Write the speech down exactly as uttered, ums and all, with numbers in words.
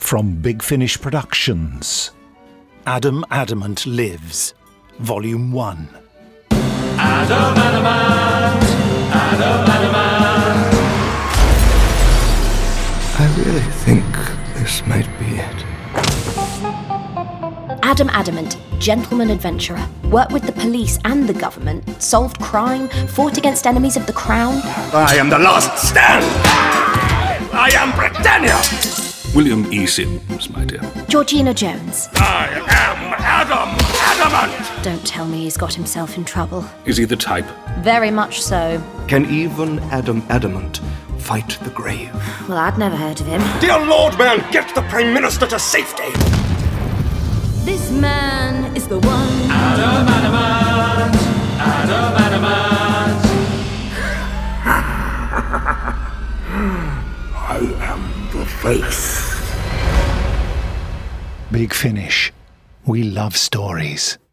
From Big Finish Productions, Adam Adamant Lives, Volume one. Adam Adamant, Adam Adamant. I really think this might be it. Adam Adamant, gentleman adventurer, worked with the police and the government, solved crime, fought against enemies of the crown. I am the last stand! I am Britannia! William E. Sims, my dear. Georgina Jones. I am Adam Adamant! Don't tell me he's got himself in trouble. Is he the type? Very much so. Can even Adam Adamant fight the grave? Well, I'd never heard of him. Dear Lord, man, get the Prime Minister to safety! This man is the one. Adam Adamant, Adam Adamant. I am the face. Big Finish. We love stories.